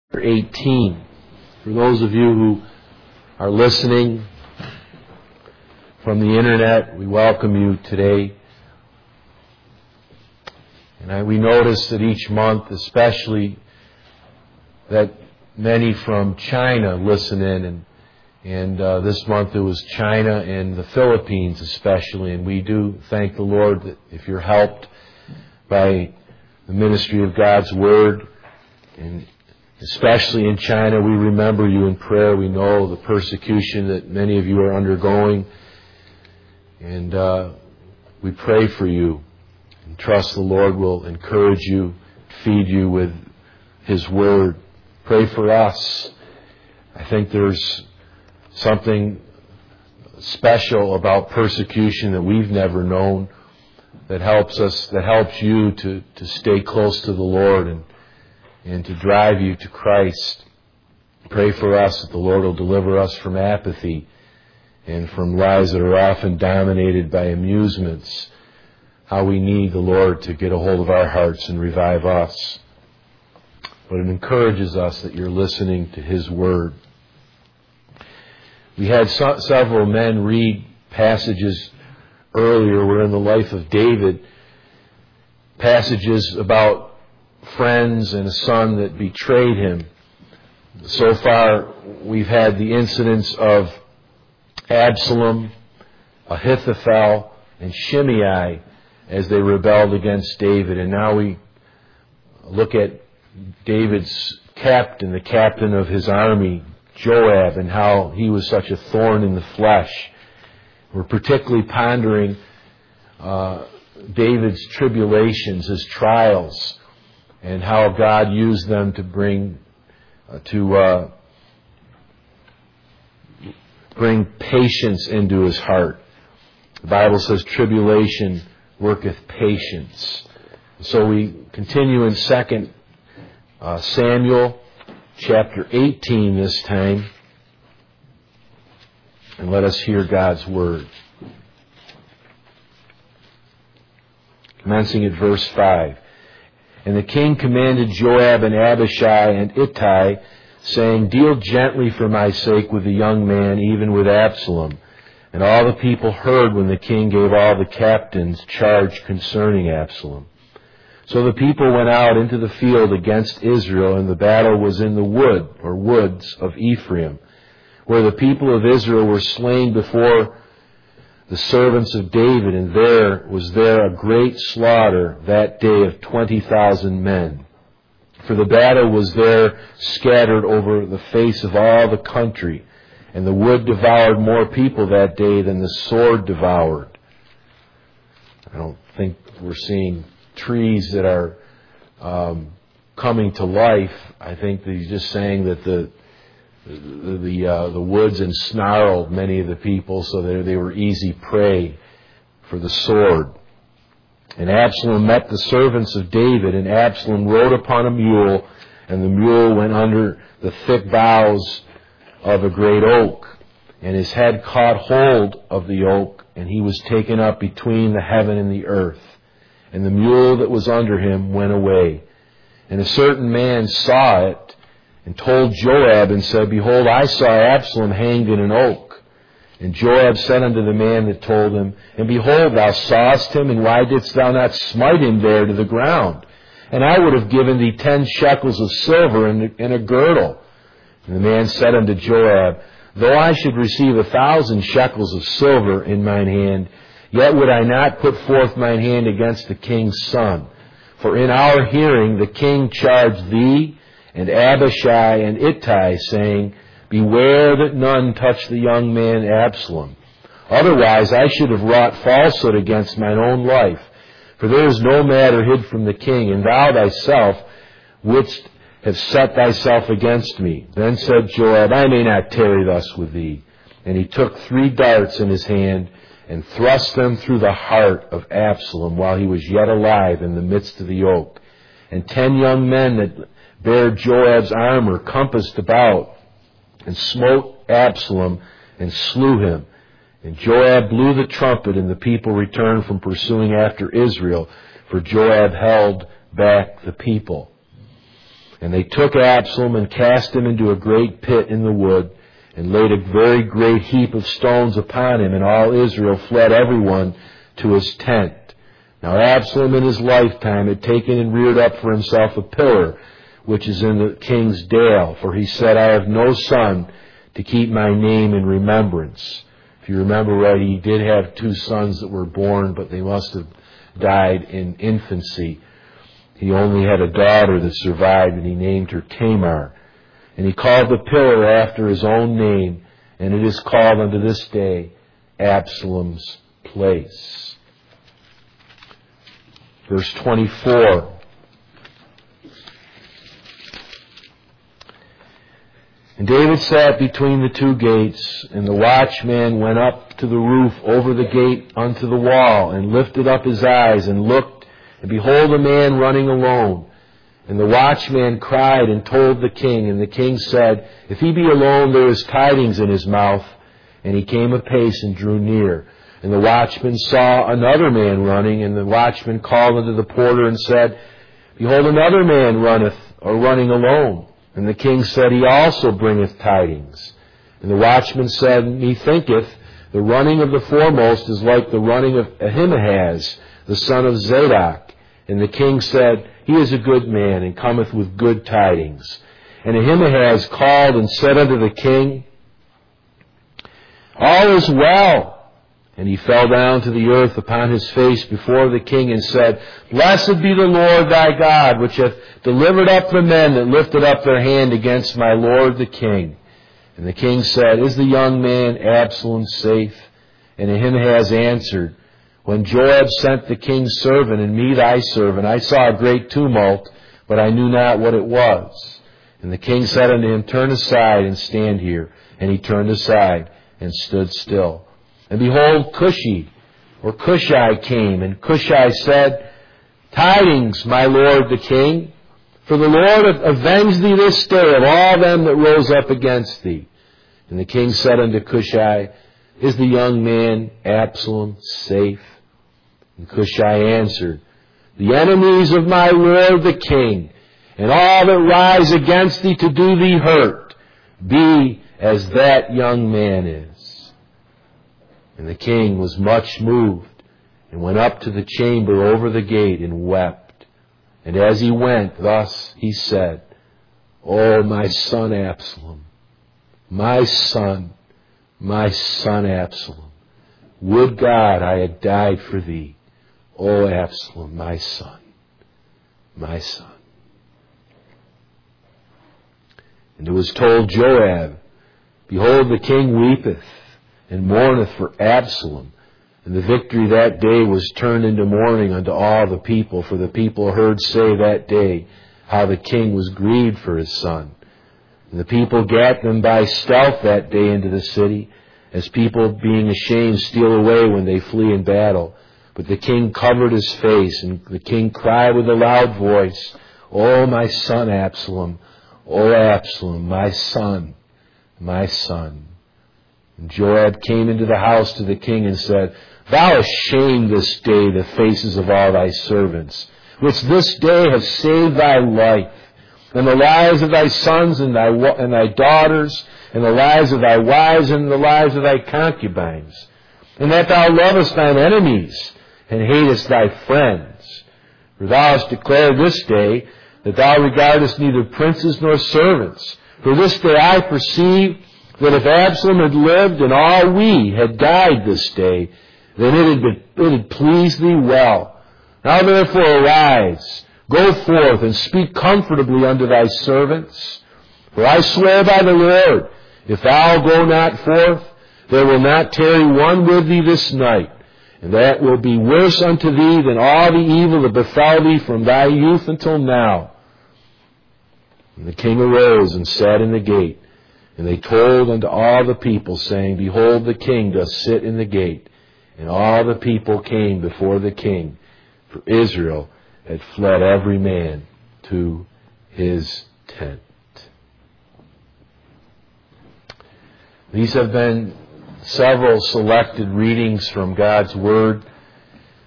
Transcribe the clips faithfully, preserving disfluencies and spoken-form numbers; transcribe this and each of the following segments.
eighteen. For those of you who are listening from the internet, we welcome you today. And I, we notice that each month, especially, that many from China listen in, and and uh, this month it was China and the Philippines especially. And we do thank the Lord that if you're helped by the ministry of God's Word, and especially in China, we remember you in prayer. We know the persecution that many of you are undergoing, and uh, we pray for you and trust the Lord will encourage you, feed you with His Word. Pray for us. I think there's something special about persecution that we've never known that helps us, that helps you to, to stay close to the Lord and and to drive you to Christ. Pray for us that the Lord will deliver us from apathy and from lives that are often dominated by amusements. How we need the Lord to get a hold of our hearts and revive us. But it encourages us that you're listening to His Word. We had so, several men read passages earlier. We're in the life of David. Passages about friends and a son that betrayed him. So far, we've had the incidents of Absalom, Ahithophel, and Shimei as they rebelled against David. And now we look at David's captain, the captain of his army, Joab, and how he was such a thorn in the flesh. We're particularly pondering uh, David's tribulations, his trials, and how God used them to bring uh, to uh, bring patience into his heart. The Bible says, "Tribulation worketh patience." So we continue in Second uh, Samuel, chapter eighteen this time, and let us hear God's word. Commencing at verse five. And the king commanded Joab and Abishai and Ittai, saying, "Deal gently for my sake with the young man, even with Absalom." And all the people heard when the king gave all the captains charge concerning Absalom. So the people went out into the field against Israel, and the battle was in the wood, or woods, of Ephraim, where the people of Israel were slain before the servants of David, and there was there a great slaughter that day of twenty thousand men. For the battle was there scattered over the face of all the country, and the wood devoured more people that day than the sword devoured. I don't think we're seeing trees that are um, coming to life. I think that he's just saying that the The the, uh, the woods ensnarled many of the people, so that they were easy prey for the sword. And Absalom met the servants of David, and Absalom rode upon a mule, and the mule went under the thick boughs of a great oak, and his head caught hold of the oak, and he was taken up between the heaven and the earth. And the mule that was under him went away. And a certain man saw it, and told Joab, and said, "Behold, I saw Absalom hanged in an oak." And Joab said unto the man that told him, "And behold, thou sawest him, and why didst thou not smite him there to the ground? And I would have given thee ten shekels of silver and, and a girdle." And the man said unto Joab, "Though I should receive a thousand shekels of silver in mine hand, yet would I not put forth mine hand against the king's son. For in our hearing the king charged thee and Abishai and Ittai, saying, Beware that none touch the young man Absalom. Otherwise I should have wrought falsehood against mine own life. For there is no matter hid from the king, and thou thyself wouldst have set thyself against me." Then said Joab, "I may not tarry thus with thee." And he took three darts in his hand, and thrust them through the heart of Absalom while he was yet alive in the midst of the oak. And ten young men that bare Joab's armor compassed about, and smote Absalom, and slew him. And Joab blew the trumpet, and the people returned from pursuing after Israel, for Joab held back the people. And they took Absalom and cast him into a great pit in the wood, and laid a very great heap of stones upon him, and all Israel fled everyone to his tent. Now Absalom in his lifetime had taken and reared up for himself a pillar, which is in the king's dale, for he said, I have no son to keep my name in remembrance. If you remember right, he did have two sons that were born, but they must have died in infancy. He only had a daughter that survived, and he named her Tamar. And he called the pillar after his own name, and it is called unto this day Absalom's place. Verse twenty-four. And David sat between the two gates, and the watchman went up to the roof over the gate unto the wall, and lifted up his eyes, and looked, and behold, a man running alone. And the watchman cried and told the king, and the king said, If he be alone, there is tidings in his mouth. And he came apace and drew near. And the watchman saw another man running, and the watchman called unto the porter and said, Behold, another man runneth, or running alone. And the king said, He also bringeth tidings. And the watchman said, Methinketh, the running of the foremost is like the running of Ahimaaz, the son of Zadok. And the king said, He is a good man, and cometh with good tidings. And Ahimaaz called and said unto the king, All is well. And he fell down to the earth upon his face before the king, and said, Blessed be the Lord thy God, which hath delivered up the men that lifted up their hand against my lord the king. And the king said, Is the young man Absalom safe? And Ahimaaz answered, When Joab sent the king's servant, and me thy servant, I saw a great tumult, but I knew not what it was. And the king said unto him, Turn aside and stand here. And he turned aside and stood still. And behold, Cushi, or Cushai came, and Cushai said, Tidings, my lord the king, for the Lord hath avenged thee this day of all them that rose up against thee. And the king said unto Cushai, Is the young man Absalom safe? And Cushai answered, The enemies of my lord the king, and all that rise against thee to do thee hurt, be as that young man is. And the king was much moved, and went up to the chamber over the gate, and wept. And as he went, thus he said, O my son Absalom, my son, my son Absalom, would God I had died for thee, O Absalom, my son, my son. And it was told Joab, Behold, the king weepeth, and mourneth for Absalom. And the victory that day was turned into mourning unto all the people, for the people heard say that day how the king was grieved for his son. And the people gat them by stealth that day into the city, as people being ashamed steal away when they flee in battle. But the king covered his face, and the king cried with a loud voice, O my son Absalom, O Absalom, my son, my son. And Joab came into the house to the king and said, Thou hast shamed this day the faces of all thy servants, which this day have saved thy life, and the lives of thy sons and thy and thy daughters, and the lives of thy wives and the lives of thy concubines, and that thou lovest thine enemies, and hatest thy friends. For thou hast declared this day that thou regardest neither princes nor servants. For this day I perceive that if Absalom had lived and all we had died this day, then it had, been, it had pleased thee well. Now therefore arise, go forth, and speak comfortably unto thy servants. For I swear by the Lord, if thou go not forth, there will not tarry one with thee this night, and that will be worse unto thee than all the evil that befell thee from thy youth until now. And the king arose and sat in the gate. And they told unto all the people, saying, Behold, the king doth sit in the gate. And all the people came before the king, for Israel had fled every man to his tent. These have been several selected readings from God's Word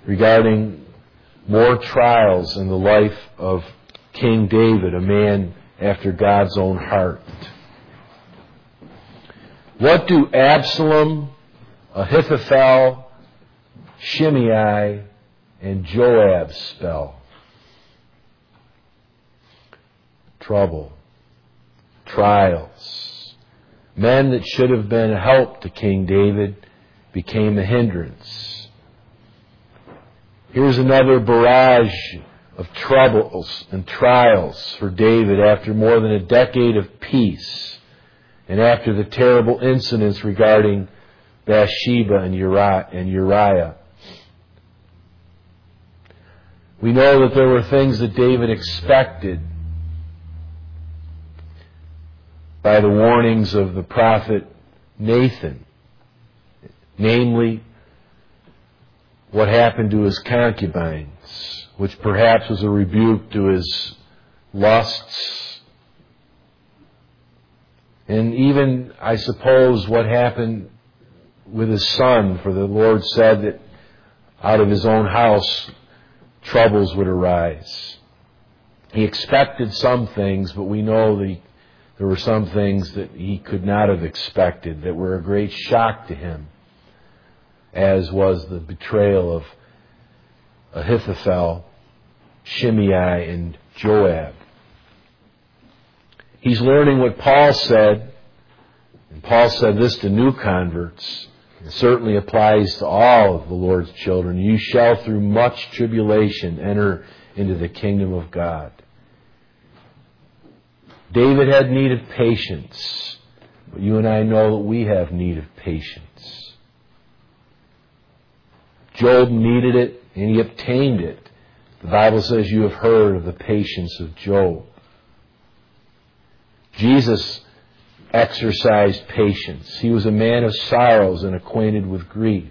regarding more trials in the life of King David, a man after God's own heart. What do Absalom, Ahithophel, Shimei, and Joab spell? Trouble, trials. Men that should have been a help to King David became a hindrance. Here's another barrage of troubles and trials for David after more than a decade of peace and after the terrible incidents regarding Bathsheba and Uriah. We know that there were things that David expected by the warnings of the prophet Nathan, namely what happened to his concubines, which perhaps was a rebuke to his lusts, and even, I suppose, what happened with his son, for the Lord said that out of his own house troubles would arise. He expected some things, but we know that he There were some things that he could not have expected that were a great shock to him, as was the betrayal of Ahithophel, Shimei, and Joab. He's learning what Paul said, and Paul said this to new converts. It certainly applies to all of the Lord's children. You shall through much tribulation enter into the kingdom of God. David had need of patience, but you and I know that we have need of patience. Job needed it, and he obtained it. The Bible says you have heard of the patience of Job. Jesus exercised patience. He was a man of sorrows and acquainted with grief.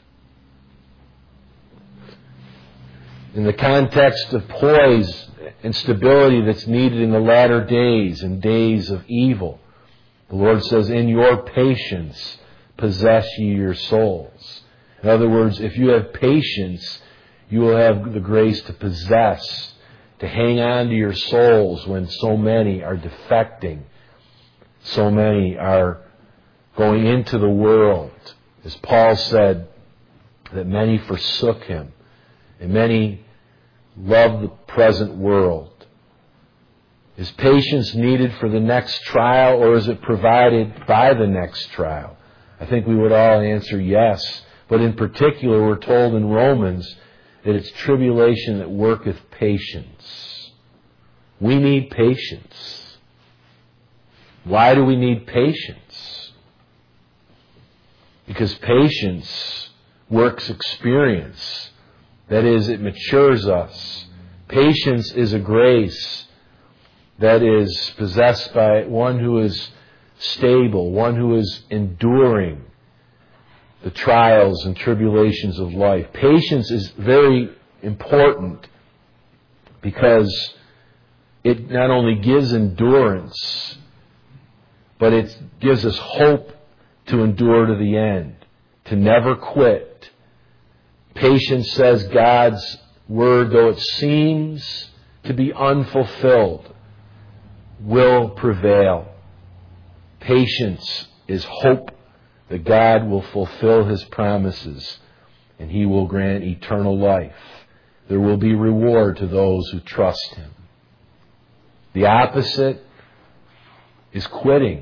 In the context of poise and stability that's needed in the latter days and days of evil, the Lord says, in your patience possess ye your souls. In other words, if you have patience, you will have the grace to possess, to hang on to your souls when so many are defecting, so many are going into the world. As Paul said, that many forsook him, and many love the present world. Is patience needed for the next trial, or is it provided by the next trial? I think we would all answer yes. But in particular, we're told in Romans that it's tribulation that worketh patience. We need patience. Why do we need patience? Because patience works experience. That is, it matures us. Patience is a grace that is possessed by one who is stable, one who is enduring the trials and tribulations of life. Patience is very important because it not only gives endurance, but it gives us hope to endure to the end, to never quit. Patience says God's word, though it seems to be unfulfilled, will prevail. Patience is hope that God will fulfill His promises and He will grant eternal life. There will be reward to those who trust Him. The opposite is quitting,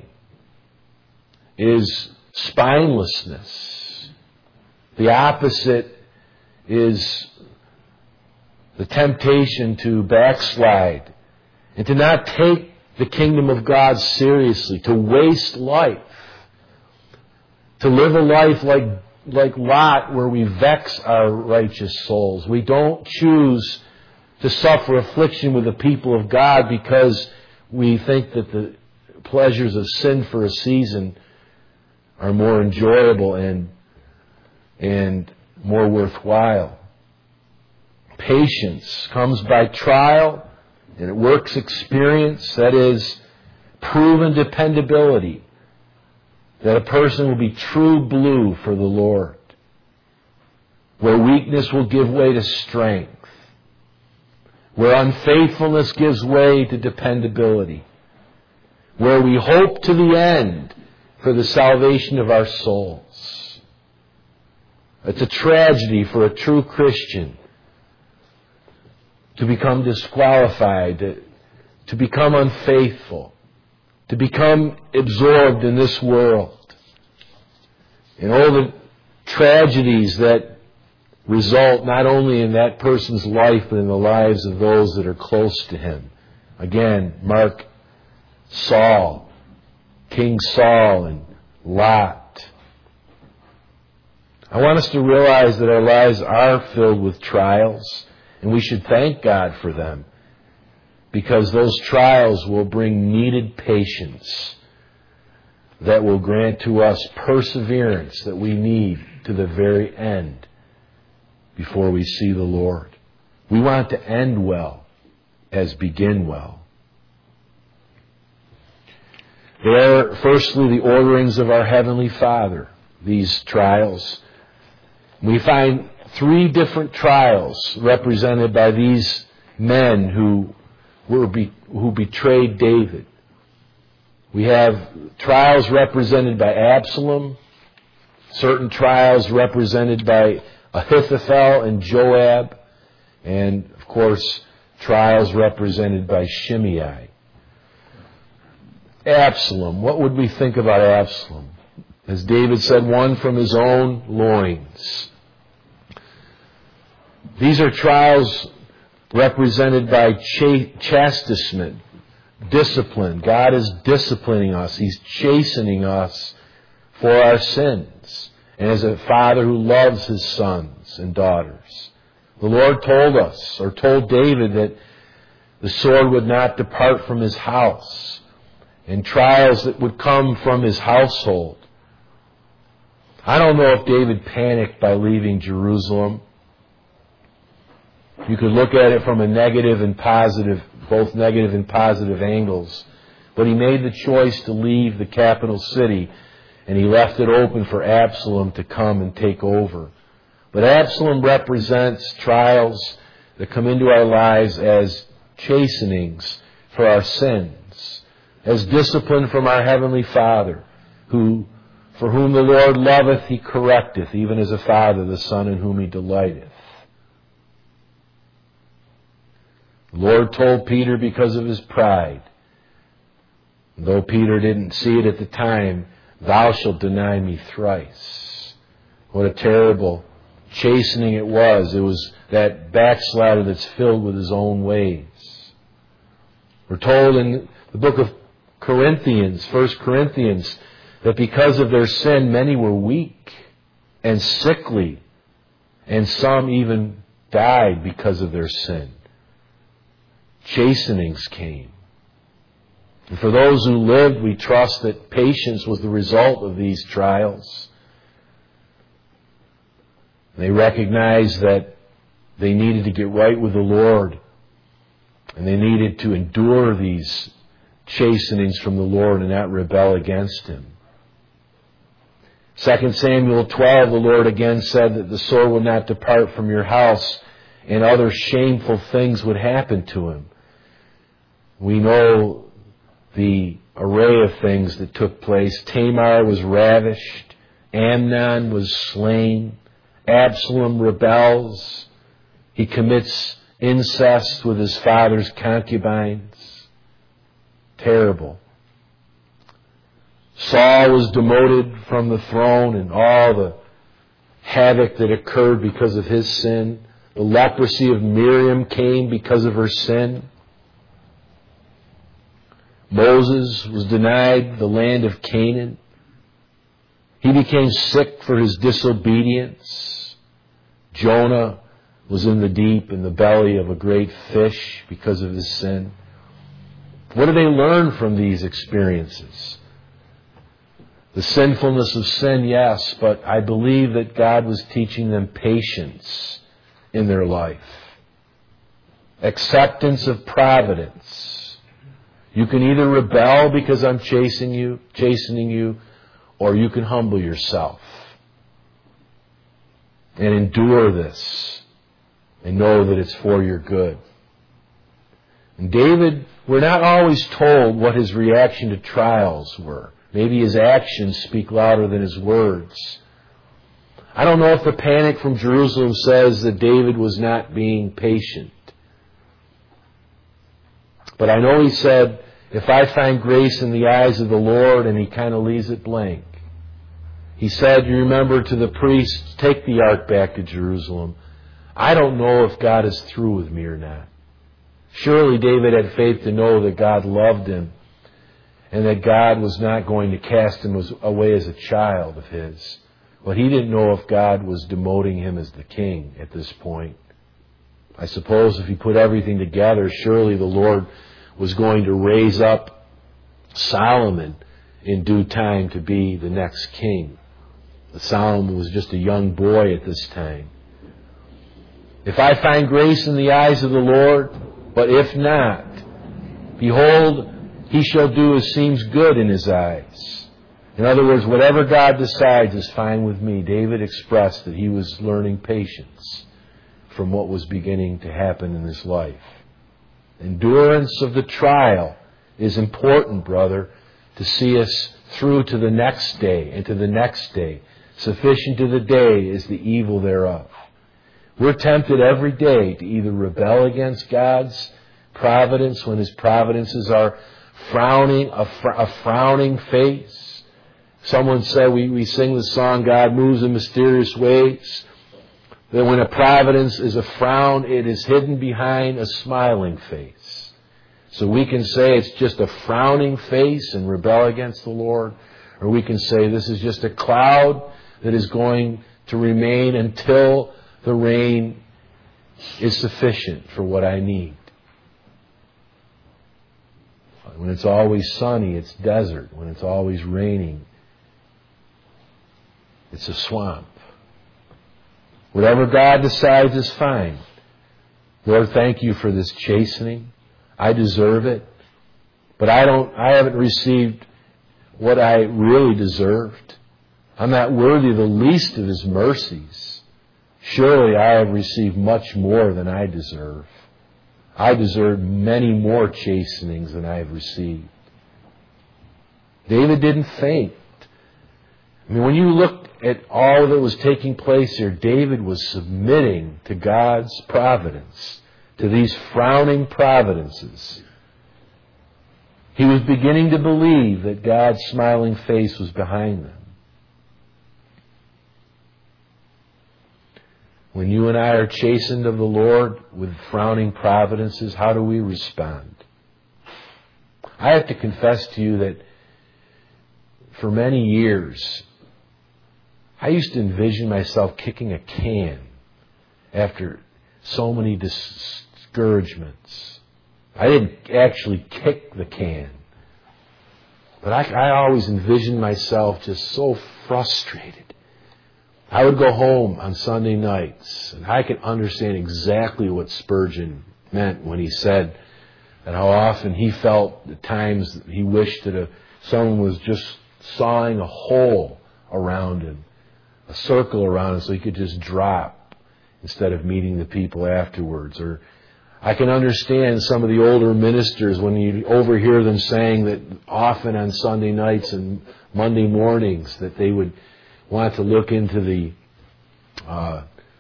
is spinelessness. The opposite is the temptation to backslide and to not take the kingdom of God seriously, to waste life, to live a life like, like Lot, where we vex our righteous souls. We don't choose to suffer affliction with the people of God because we think that the pleasures of sin for a season are more enjoyable and, and more worthwhile. Patience comes by trial, and it works experience, that is, proven dependability, that a person will be true blue for the Lord, where weakness will give way to strength, where unfaithfulness gives way to dependability. where we hope to the end for the salvation of our souls. It's a tragedy for a true Christian to become disqualified, to, to become unfaithful, to become absorbed in this world, and all the tragedies that result not only in that person's life, but in the lives of those that are close to him. Again, mark Saul, King Saul, and Lot. I want us to realize that our lives are filled with trials, and we should thank God for them, because those trials will bring needed patience that will grant to us perseverance that we need to the very end before we see the Lord. We want to end well as begin well. They are, firstly, the orderings of our Heavenly Father, these trials. We find three different trials represented by these men who were be, who betrayed David. We have trials represented by Absalom, certain trials represented by Ahithophel and Joab, and, of course, trials represented by Shimei. Absalom. What would we think about Absalom? As David said, one from his own loins. These are trials represented by ch- chastisement, discipline. God is disciplining us. He's chastening us for our sins. And as a father who loves his sons and daughters. The Lord told us, or told David, that the sword would not depart from his house, and trials that would come from his household. I don't know if David panicked by leaving Jerusalem. You could look at it from a negative and positive, both negative and positive angles. But he made the choice to leave the capital city, and he left it open for Absalom to come and take over. But Absalom represents trials that come into our lives as chastenings for our sins, as discipline from our Heavenly Father, who, for whom the Lord loveth, He correcteth, even as a father the son in whom He delighteth. The Lord told Peter because of his pride, though Peter didn't see it at the time, thou shalt deny me thrice. What a terrible chastening it was. It was that backslider that's filled with his own ways. We're told in the book of Corinthians, First Corinthians, that because of their sin, many were weak and sickly, and some even died because of their sin. Chastenings came. And for those who lived, we trust that patience was the result of these trials. They recognized that they needed to get right with the Lord, and they needed to endure these chastenings from the Lord and not rebel against Him. Second Samuel twelve, the Lord again said that the sword would not depart from your house, and other shameful things would happen to him. We know the array of things that took place. Tamar was ravished. Amnon was slain. Absalom rebels. He commits incest with his father's concubines. Terrible. Saul was demoted from the throne, and all the havoc that occurred because of his sin. The leprosy of Miriam came because of her sin. Moses was denied the land of Canaan. He became sick for his disobedience. Jonah was in the deep, in the belly of a great fish because of his sin. What did they learn from these experiences? The sinfulness of sin, yes, but I believe that God was teaching them patience in their life. Acceptance of providence. You can either rebel because I'm chasing you, chastening you, or you can humble yourself and endure this and know that it's for your good. And David, we're not always told what his reaction to trials were. Maybe his actions speak louder than his words. I don't know if the panic from Jerusalem says that David was not being patient. But I know he said, if I find grace in the eyes of the Lord, and he kind of leaves it blank. He said, you remember, to the priests, take the ark back to Jerusalem. I don't know if God is through with me or not. Surely David had faith to know that God loved him and that God was not going to cast him away as a child of his. But he didn't know if God was demoting him as the king at this point. I suppose if he put everything together, surely the Lord was going to raise up Solomon in due time to be the next king. But Solomon was just a young boy at this time. If I find grace in the eyes of the Lord, but if not, behold, he shall do as seems good in his eyes. In other words, whatever God decides is fine with me. David expressed that he was learning patience from what was beginning to happen in his life. Endurance of the trial is important, brother, to see us through to the next day and to the next day. Sufficient to the day is the evil thereof. We're tempted every day to either rebel against God's providence when his providences are frowning, a, fr- a frowning face. Someone said, we, we sing the song, God moves in mysterious ways. That when a providence is a frown, it is hidden behind a smiling face. So we can say it's just a frowning face and rebel against the Lord. Or we can say this is just a cloud that is going to remain until the rain is sufficient for what I need. When it's always sunny, it's desert. When it's always raining, it's a swamp. Whatever God decides is fine. Lord, thank you for this chastening. I deserve it. But I don't, I haven't received what I really deserved. I'm not worthy of the least of his mercies. Surely I have received much more than I deserve. I deserve many more chastenings than I have received. David didn't faint. I mean, when you look at all that was taking place here, David was submitting to God's providence, to these frowning providences. He was beginning to believe that God's smiling face was behind them. When you and I are chastened of the Lord with frowning providences, how do we respond? I have to confess to you that for many years, I used to envision myself kicking a can after so many discouragements. I didn't actually kick the can, but I, I always envisioned myself just so frustrated. I would go home on Sunday nights, and I could understand exactly what Spurgeon meant when he said that how often he felt at times that he wished that a, someone was just sawing a hole around him, a circle around him, so he could just drop instead of meeting the people afterwards. Or I can understand some of the older ministers when you overhear them saying that often on Sunday nights and Monday mornings that they would want to look into the uh,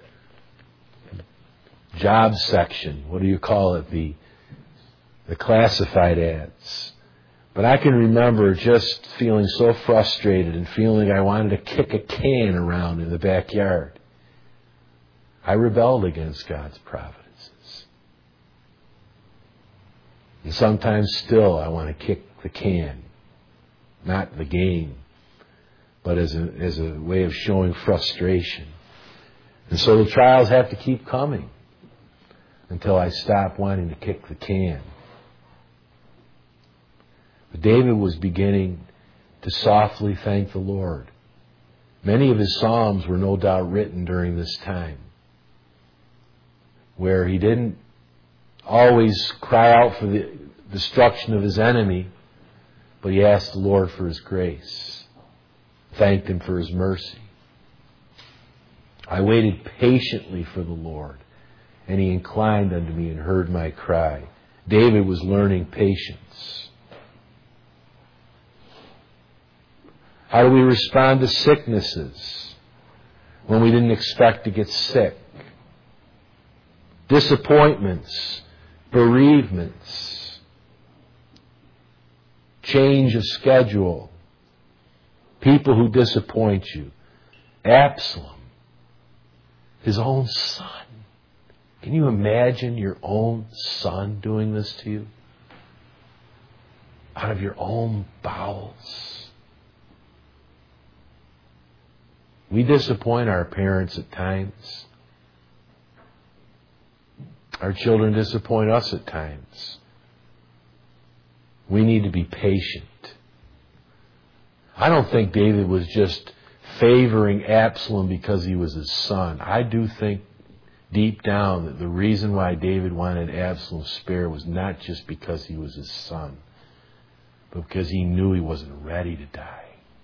job section. What do you call it? The the classified ads. But I can remember just feeling so frustrated and feeling I wanted to kick a can around in the backyard. I rebelled against God's providences. And sometimes still I want to kick the can, not the game, but as a, as a way of showing frustration. And so the trials have to keep coming until I stop wanting to kick the can. But David was beginning to softly thank the Lord. Many of his psalms were no doubt written during this time, where he didn't always cry out for the destruction of his enemy, but he asked the Lord for his grace, thanked him for his mercy. I waited patiently for the Lord, and he inclined unto me and heard my cry David was learning patience. How do we respond to sicknesses when we didn't expect to get sick? Disappointments, bereavements, change of schedule, people who disappoint you. Absalom, his own son. Can you imagine your own son doing this to you? Out of your own bowels. We disappoint our parents at times. Our children disappoint us at times. We need to be patient. I don't think David was just favoring Absalom because he was his son. I do think deep down that the reason why David wanted Absalom spared was not just because he was his son, but because he knew he wasn't ready to die.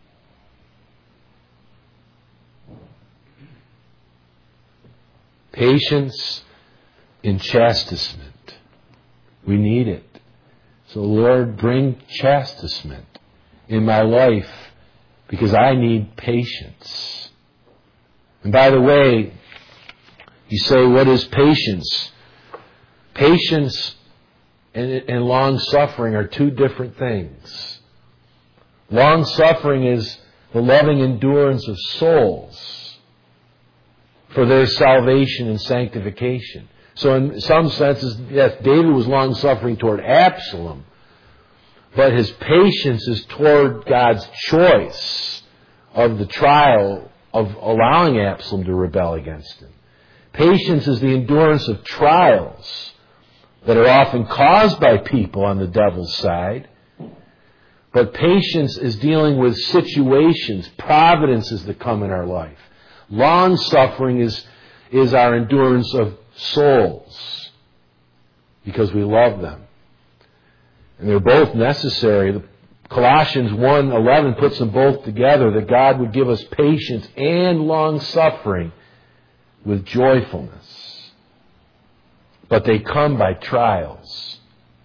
Patience in chastisement. We need it. So, Lord, bring chastisement in my life because I need patience. And by the way, you say, what is patience? Patience and, and long-suffering are two different things. Long-suffering is the loving endurance of souls for their salvation and sanctification. So in some senses, yes, David was long-suffering toward Absalom, but his patience is toward God's choice of the trial of allowing Absalom to rebel against him. Patience is the endurance of trials that are often caused by people on the devil's side. But patience is dealing with situations, providences that come in our life. Long-suffering is, is our endurance of souls because we love them. And they're both necessary. Colossians one eleven puts them both together, that God would give us patience and long-suffering with joyfulness. But they come by trials.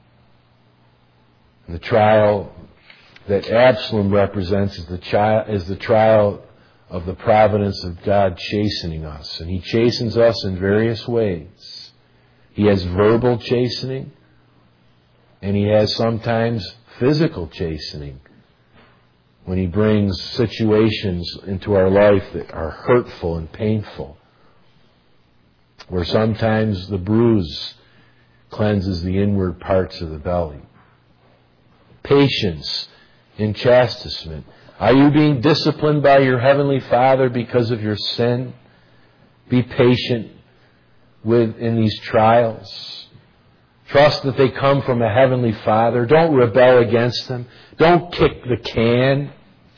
And the trial that Absalom represents is the, chi- is the trial of the providence of God chastening us. And He chastens us in various ways. He has verbal chastening, and He has sometimes physical chastening when He brings situations into our life that are hurtful and painful, where sometimes the bruise cleanses the inward parts of the belly. Patience in chastisement. Are you being disciplined by your Heavenly Father because of your sin? Be patient with in these trials. Trust that they come from a Heavenly Father. Don't rebel against them. Don't kick the can.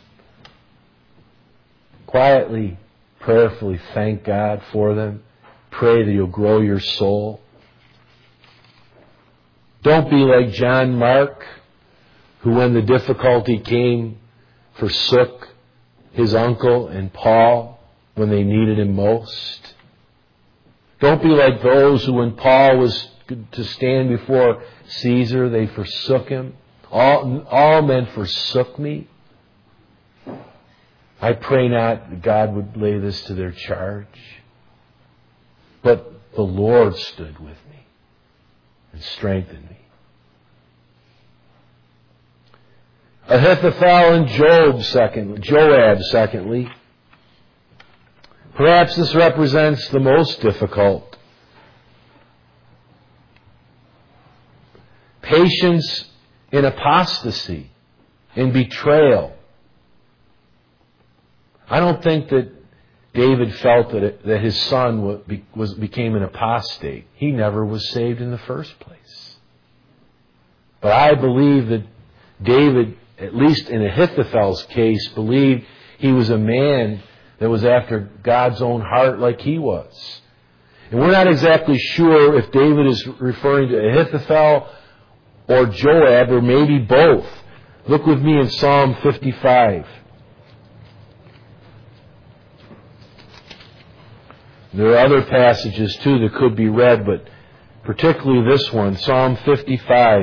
Quietly, prayerfully thank God for them. Pray that He'll grow your soul. Don't be like John Mark, who when the difficulty came, forsook his uncle and Paul when they needed him most. Don't be like those who, when Paul was to stand before Caesar, they forsook him. All, all men forsook me. I pray not that God would lay this to their charge, but the Lord stood with me and strengthened me. Ahithophel and Job, second, Joab, secondly. Perhaps this represents the most difficult. Patience in apostasy, in betrayal. I don't think that David felt that, it, that his son was, became an apostate. He never was saved in the first place. But I believe that David, at least in Ahithophel's case, believed he was a man that was after God's own heart like he was. And we're not exactly sure if David is referring to Ahithophel or Joab, or maybe both. Look with me in Psalm fifty-five. There are other passages too that could be read, but particularly this one, Psalm fifty-five.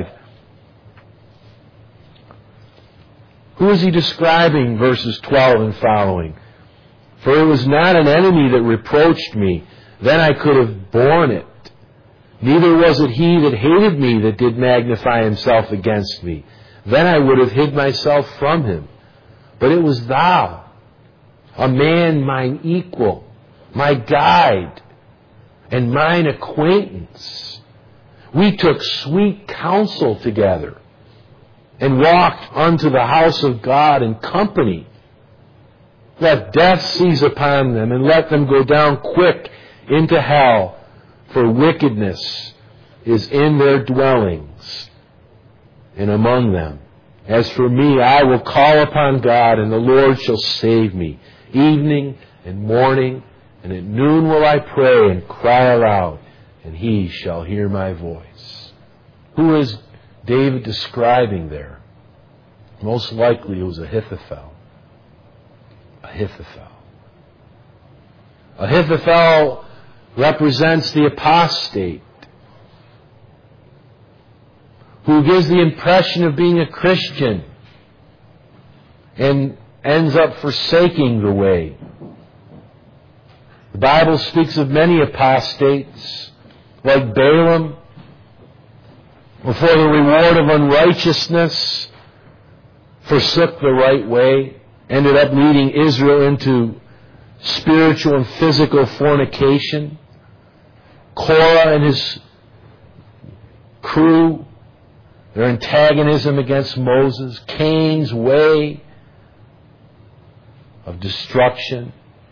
Who is he describing, verses twelve and following? For it was not an enemy that reproached me, then I could have borne it. Neither was it he that hated me that did magnify himself against me. Then I would have hid myself from him. But it was thou, a man mine equal, my guide, and mine acquaintance. We took sweet counsel together, and walked unto the house of God in company. Let death seize upon them, and let them go down quick into hell, for wickedness is in their dwellings and among them. As for me, I will call upon God, and the Lord shall save me. Evening and morning, and at noon will I pray and cry aloud, and he shall hear my voice. Who is David describing there? Most likely it was Ahithophel. Ahithophel. Ahithophel represents the apostate, who gives the impression of being a Christian and ends up forsaking the way. The Bible speaks of many apostates, like Balaam, who for the reward of unrighteousness forsook the right way, ended up leading Israel into spiritual and physical fornication. Korah and his crew, their antagonism against Moses, Cain's way of destruction.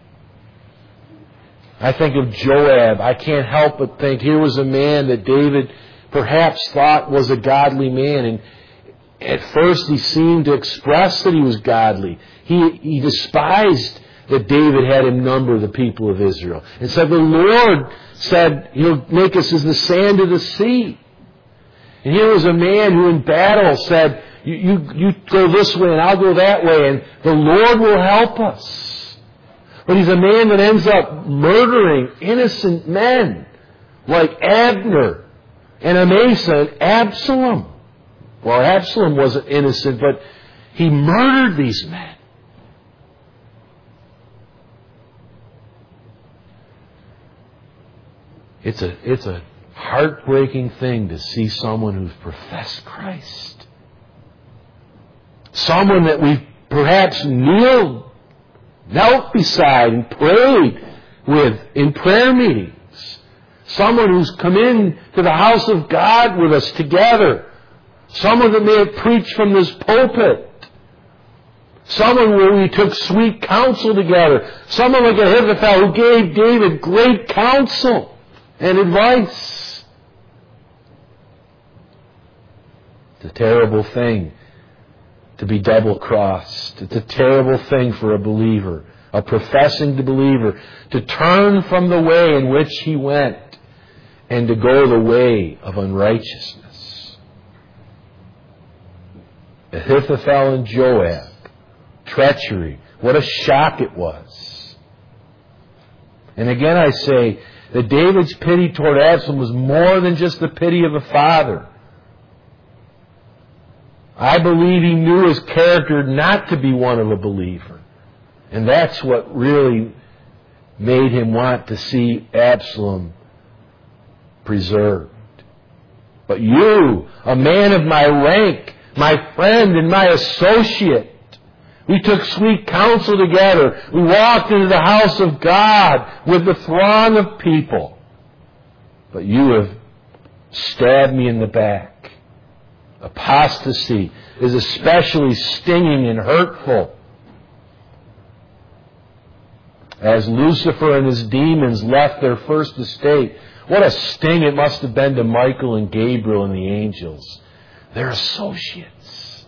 I think of Joab. I can't help but think here was a man that David perhaps thought was a godly man, and at first he seemed to express that he was godly. He, he despised that David had him number the people of Israel, and said, the Lord said, He'll make us as the sand of the sea. And here was a man who in battle said, you, you, you go this way and I'll go that way, and the Lord will help us. But he's a man that ends up murdering innocent men like Abner and Amasa and Absalom. Well, Absalom wasn't innocent, but he murdered these men. It's a, it's a heartbreaking thing to see someone who's professed Christ. Someone that we've perhaps kneeled, knelt beside and prayed with in prayer meetings. Someone who's come in to the house of God with us together. Someone that may have preached from this pulpit. Someone where we took sweet counsel together. Someone like Ahithophel who gave David great counsel and advice. It's a terrible thing to be double-crossed. It's a terrible thing for a believer, a professing believer, to turn from the way in which he went and to go the way of unrighteousness. Ahithophel and Joab, treachery, what a shock it was. And again I say that David's pity toward Absalom was more than just the pity of a father. I believe he knew his character not to be one of a believer. And that's what really made him want to see Absalom preserved. But you, a man of my rank, my friend and my associate, we took sweet counsel together. We walked into the house of God with the throng of people. But you have stabbed me in the back. Apostasy is especially stinging and hurtful. As Lucifer and his demons left their first estate, what a sting it must have been to Michael and Gabriel and the angels, their associates.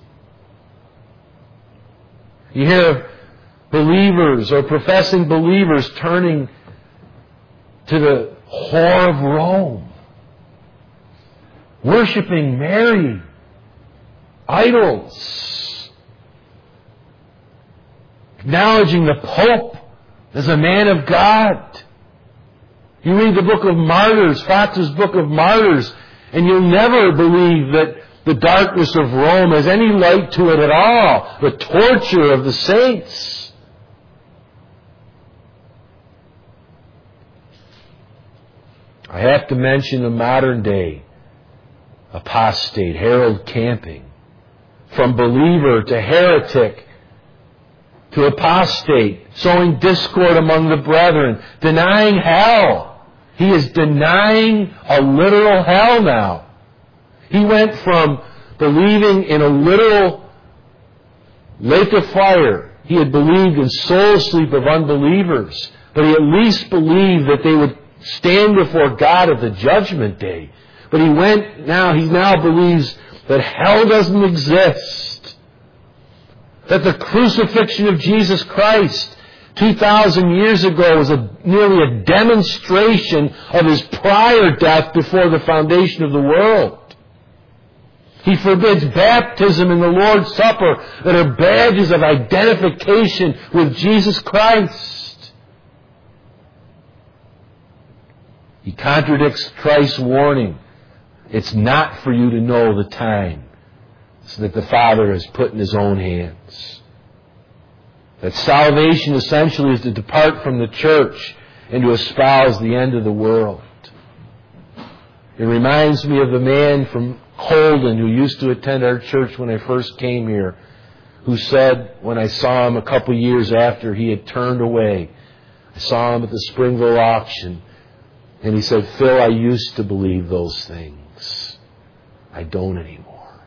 You hear of believers or professing believers turning to the whore of Rome, worshiping Mary, idols, acknowledging the Pope as a man of God. You read the book of Martyrs, Fox's Book of Martyrs, and you'll never believe that the darkness of Rome has any light to it at all. The torture of the saints. I have to mention a modern day apostate, Harold Camping. From believer to heretic to apostate, sowing discord among the brethren, denying hell. He is denying a literal hell now. He went from believing in a literal lake of fire. He had believed in soul sleep of unbelievers, but he at least believed that they would stand before God at the judgment day. But he went now, he now believes that hell doesn't exist. That the crucifixion of Jesus Christ two thousand years ago was a, nearly a demonstration of His prior death before the foundation of the world. He forbids baptism in the Lord's Supper that are badges of identification with Jesus Christ. He contradicts Christ's warning. It's not for you to know the time so that the Father has put in His own hands. That salvation essentially is to depart from the church and to espouse the end of the world. It reminds me of the man from Holden who used to attend our church when I first came here, who said when I saw him a couple years after he had turned away, I saw him at the Springville auction, and he said, "Phil, I used to believe those things. I don't anymore."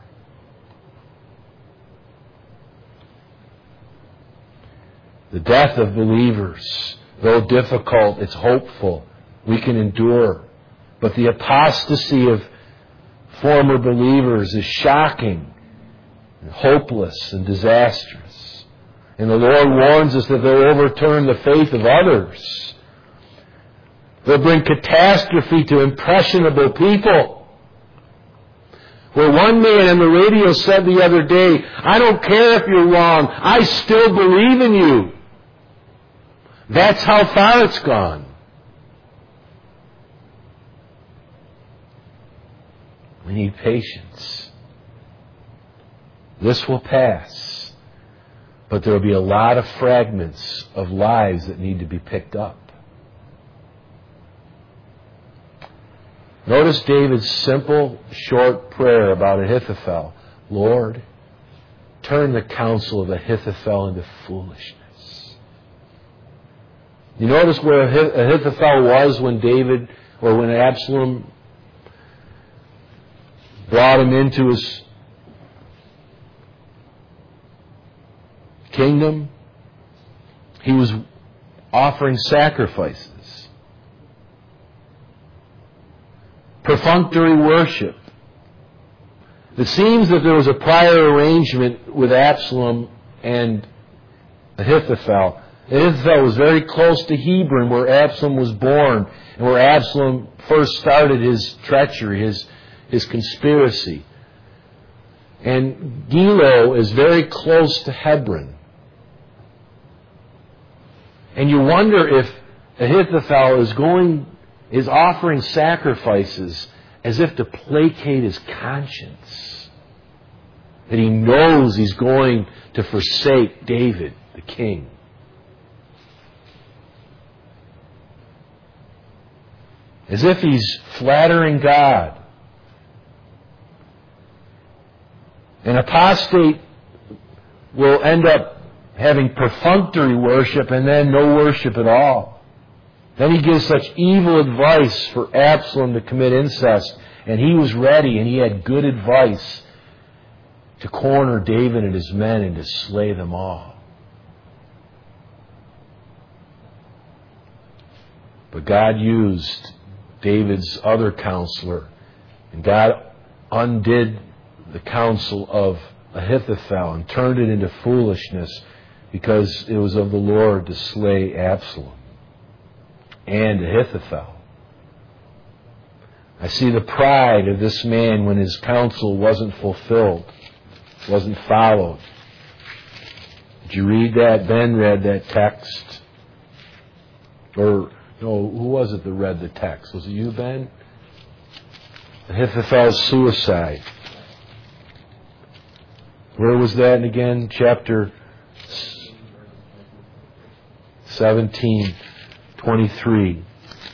The death of believers, though difficult, it's hopeful. We can endure. But the apostasy of former believers is shocking, and hopeless, and disastrous. And the Lord warns us that they'll overturn the faith of others. They'll bring catastrophe to impressionable people. Where one man on the radio said the other day, "I don't care if you're wrong, I still believe in you." That's how far it's gone. We need patience. This will pass, but there will be a lot of fragments of lives that need to be picked up. Notice David's simple, short prayer about Ahithophel. Lord, turn the counsel of Ahithophel into foolishness. You notice where Ahithophel was when David, or when Absalom brought him into his kingdom? He was offering sacrifices. Perfunctory worship. It seems that there was a prior arrangement with Absalom and Ahithophel. Ahithophel was very close to Hebron, where Absalom was born, and where Absalom first started his treachery, his, his conspiracy. And Gilo is very close to Hebron. And you wonder if Ahithophel is going, is offering sacrifices as if to placate his conscience. That he knows he's going to forsake David, the king. As if he's flattering God. An apostate will end up having perfunctory worship and then no worship at all. Then he gives such evil advice for Absalom to commit incest, and he was ready and he had good advice to corner David and his men and to slay them all. But God used David's other counselor, and God undid the counsel of Ahithophel and turned it into foolishness because it was of the Lord to slay Absalom and Ahithophel. I see the pride of this man when his counsel wasn't fulfilled, wasn't followed. Did you read that? Ben read that text. Or Oh, who was it that read the text? Was it you, Ben? Ahithophel's suicide. Where was that again? Chapter seventeen, twenty-three.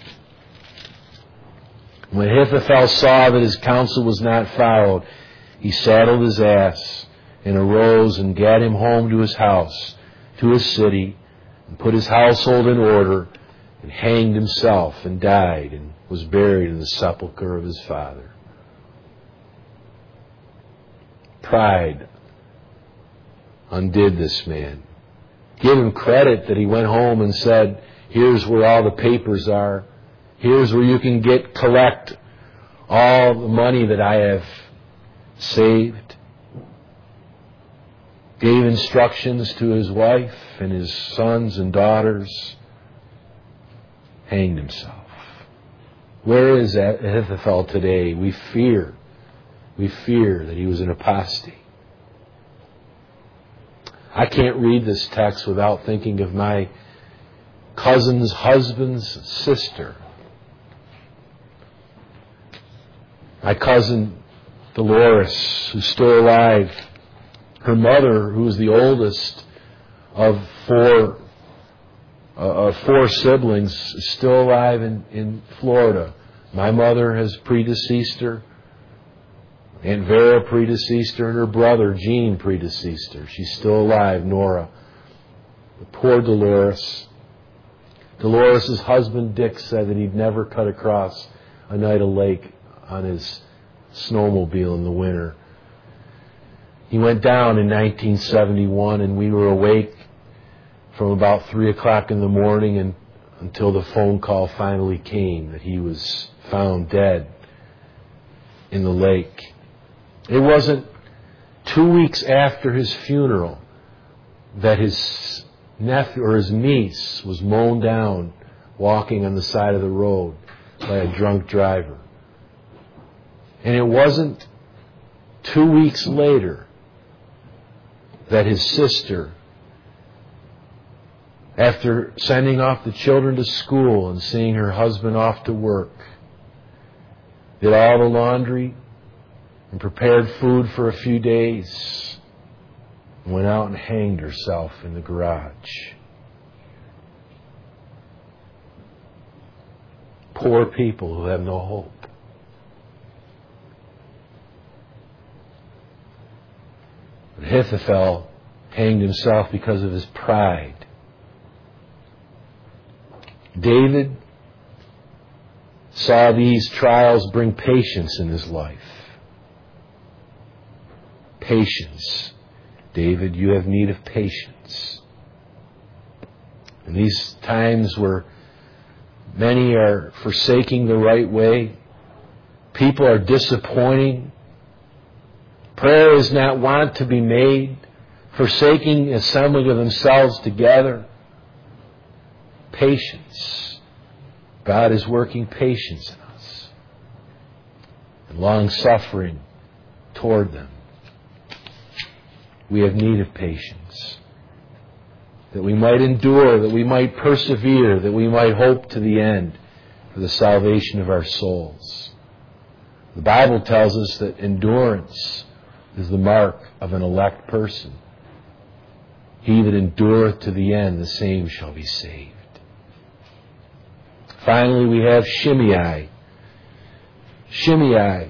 When Ahithophel saw that his counsel was not followed, he saddled his ass and arose and gat him home to his house, to his city, and put his household in order, and hanged himself and died and was buried in the sepulchre of his father. Pride undid this man. Give him credit that he went home and said, here's where all the papers are. Here's where you can get, collect all the money that I have saved. Gave instructions to his wife and his sons and daughters. Hanged himself. Where is Ahithophel today? We fear. We fear that he was an apostate. I can't read this text without thinking of my cousin's husband's sister. My cousin Dolores, who's still alive. Her mother, who was the oldest of four uh, of four siblings, is still alive in, in Florida. My mother has predeceased her. Aunt Vera predeceased her, and her brother Gene predeceased her. She's still alive, Nora. But poor Dolores. Dolores' husband Dick said that he'd never cut across Oneida Lake on his snowmobile in the winter. He went down in nineteen seventy-one, and we were awake from about three o'clock in the morning and until the phone call finally came that he was found dead in the lake. It wasn't two weeks after his funeral that his nephew or his niece was mown down walking on the side of the road by a drunk driver. And it wasn't two weeks later that his sister, after sending off the children to school and seeing her husband off to work, did all the laundry and prepared food for a few days and went out and hanged herself in the garage. Poor people who have no hope. But Ahithophel hanged himself because of his pride. David saw these trials bring patience in his life. Patience. David, you have need of patience. In these times where many are forsaking the right way, people are disappointing, prayer is not wont to be made, forsaking assembling of themselves together. Patience. God is working patience in us and long-suffering toward them. We have need of patience, that we might endure, that we might persevere, that we might hope to the end for the salvation of our souls. The Bible tells us that endurance is the mark of an elect person. He that endureth to the end, the same shall be saved. Finally, we have Shimei. Shimei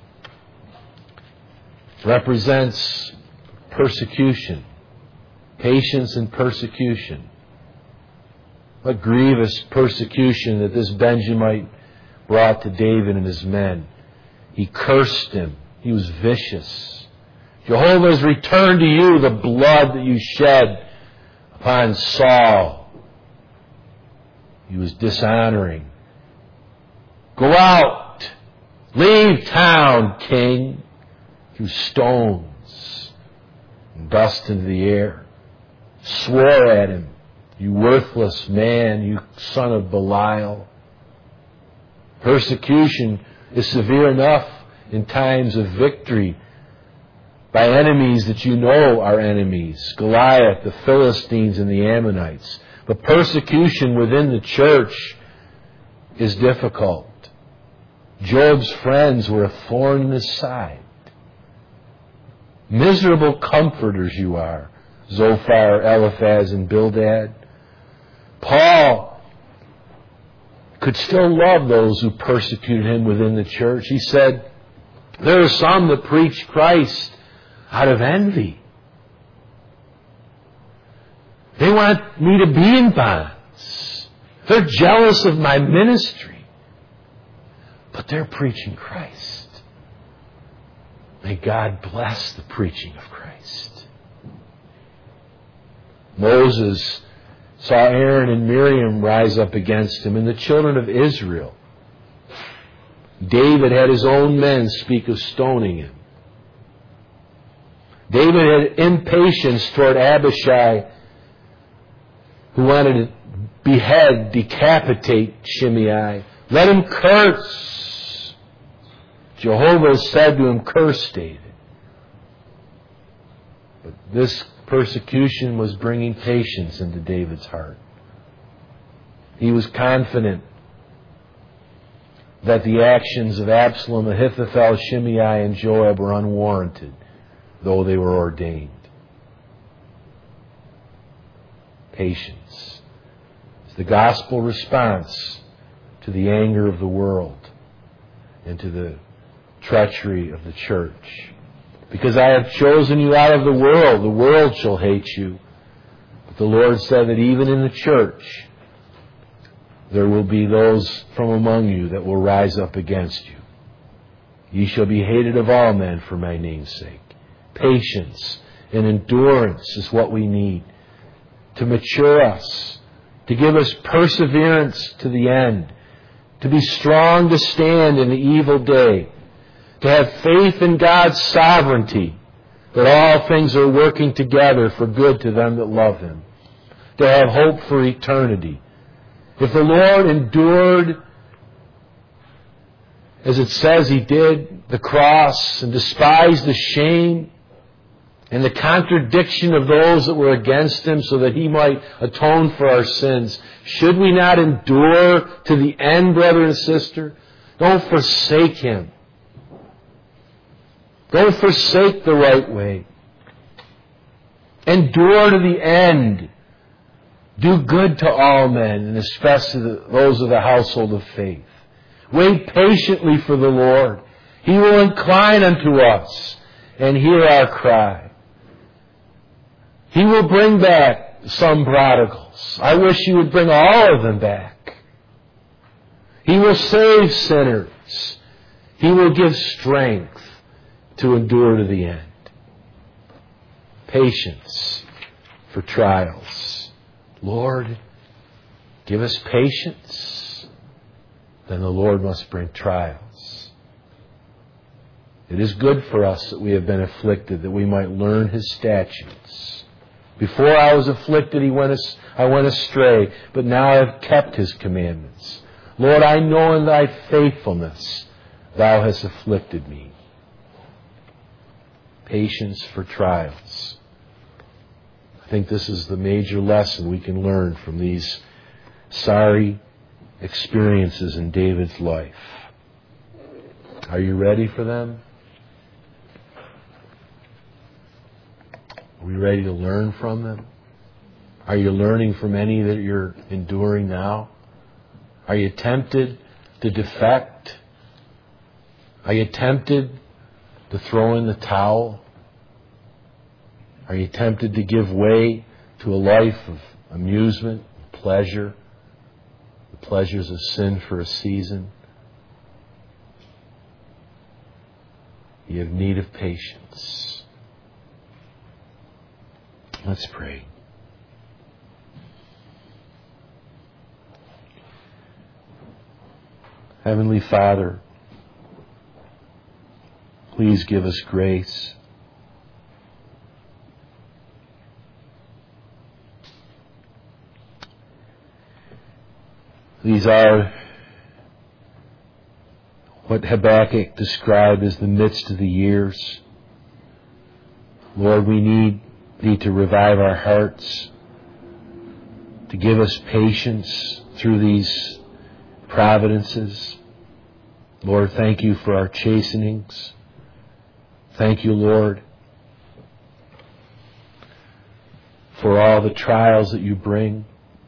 represents persecution, patience and persecution. What grievous persecution that this Benjamite brought to David and his men. He cursed him. He was vicious. Jehovah has returned to you the blood that you shed upon Saul. He was dishonoring. Go out. Leave town, king. Threw stones and dust into the air. Swore at him. You worthless man, you son of Belial. Persecution is severe enough in times of victory by enemies that you know are enemies. Goliath, the Philistines, and the Ammonites. But persecution within the church is difficult. Job's friends were a thorn in his side. Miserable comforters you are, Zophar, Eliphaz, and Bildad. Paul could still love those who persecuted him within the church. He said, there are some that preach Christ out of envy. They want me to be in bonds. They're jealous of my ministry. But they're preaching Christ. May God bless the preaching of Christ. Moses saw Aaron and Miriam rise up against him, and the children of Israel. David had his own men speak of stoning him. David had impatience toward Abishai, who wanted to behead, decapitate Shimei. Let him curse. Jehovah said to him, curse David. But this persecution was bringing patience into David's heart. He was confident that the actions of Absalom, Ahithophel, Shimei, and Joab were unwarranted, though they were ordained. Patience is the gospel response to the anger of the world and to the treachery of the church. Because I have chosen you out of the world, the world shall hate you. But the Lord said that even in the church, there will be those from among you that will rise up against you. Ye shall be hated of all men for my name's sake. Patience and endurance is what we need to mature us, to give us perseverance to the end, to be strong to stand in the evil day, to have faith in God's sovereignty, that all things are working together for good to them that love Him, to have hope for eternity. If the Lord endured, as it says He did, the cross and despised the shame and the contradiction of those that were against Him so that He might atone for our sins, should we not endure to the end, brother and sister? Don't forsake Him. Don't forsake the right way. Endure to the end. Do good to all men, and especially those of the household of faith. Wait patiently for the Lord. He will incline unto us and hear our cry. He will bring back some prodigals. I wish He would bring all of them back. He will save sinners. He will give strength to endure to the end. Patience for trials. Lord, give us patience. Then the Lord must bring trials. It is good for us that we have been afflicted, that we might learn His statutes. Before I was afflicted, he went, I went astray, but now I have kept His commandments. Lord, I know in Thy faithfulness Thou hast afflicted me. Patience for trials. I think this is the major lesson we can learn from these sorry experiences in David's life. Are you ready for them? Are we ready to learn from them? Are you learning from any that you're enduring now? Are you tempted to defect? Are you tempted to throw in the towel? Are you tempted to give way to a life of amusement, pleasure, the pleasures of sin for a season? You have need of patience. Let's pray. Heavenly Father, please give us grace. These are what Habakkuk described as the midst of the years. Lord, we need Thee to revive our hearts, to give us patience through these providences. Lord, thank you for our chastenings. Thank you, Lord, for all the trials that you bring.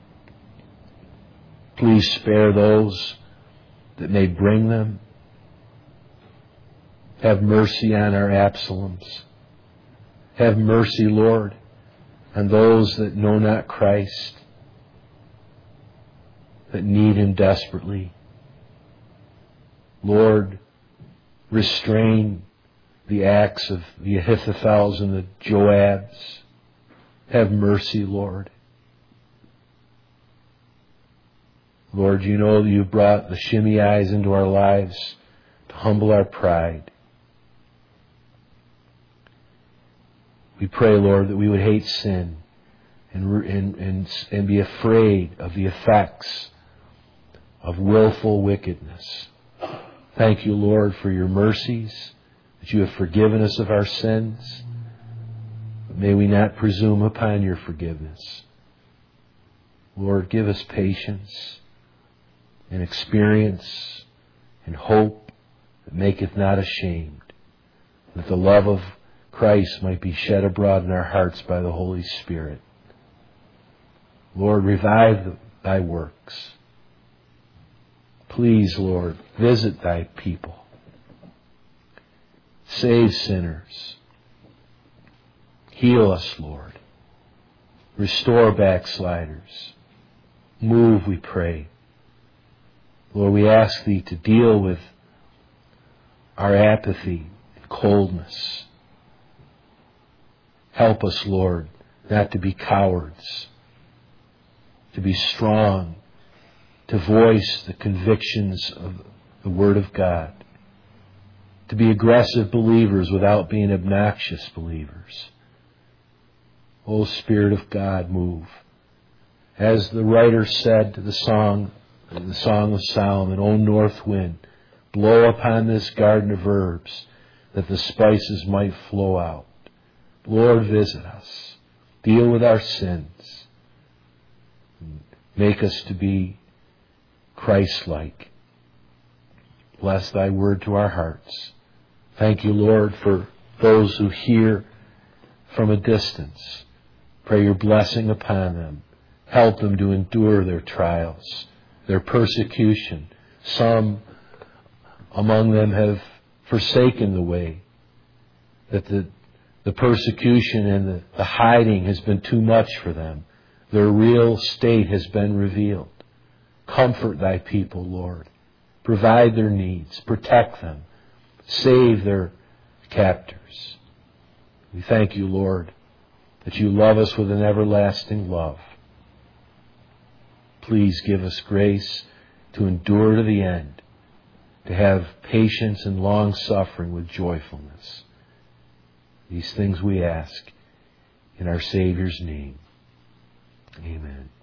Please spare those that may bring them. Have mercy on our Absaloms. Have mercy, Lord, on those that know not Christ, that need Him desperately. Lord, restrain the acts of the Ahithophels and the Joabs. Have mercy, Lord. Lord, you know that you've brought the Shimei's into our lives to humble our pride. We pray, Lord, that we would hate sin and, and, and, and be afraid of the effects of willful wickedness. Thank you, Lord, for your mercies, that you have forgiven us of our sins. But may we not presume upon your forgiveness. Lord, give us patience and experience and hope that maketh not ashamed, that the love of Christ might be shed abroad in our hearts by the Holy Spirit. Lord, revive thy works. Please, Lord, visit thy people. Save sinners. Heal us, Lord. Restore backsliders. Move, we pray. Lord, we ask thee to deal with our apathy and coldness. Help us, Lord, not to be cowards, to be strong, to voice the convictions of the Word of God, to be aggressive believers without being obnoxious believers. O Spirit of God, move. As the writer said to the song, the Song of Solomon, O north wind, blow upon this garden of herbs, that the spices might flow out. Lord, visit us. Deal with our sins. Make us to be Christ-like. Bless thy word to our hearts. Thank you, Lord, for those who hear from a distance. Pray your blessing upon them. Help them to endure their trials, their persecution. Some among them have forsaken the way, that the The persecution and the, the hiding has been too much for them. Their real state has been revealed. Comfort thy people, Lord. Provide their needs. Protect them. Save their captors. We thank you, Lord, that you love us with an everlasting love. Please give us grace to endure to the end, to have patience and long suffering with joyfulness. These things we ask in our Savior's name. Amen.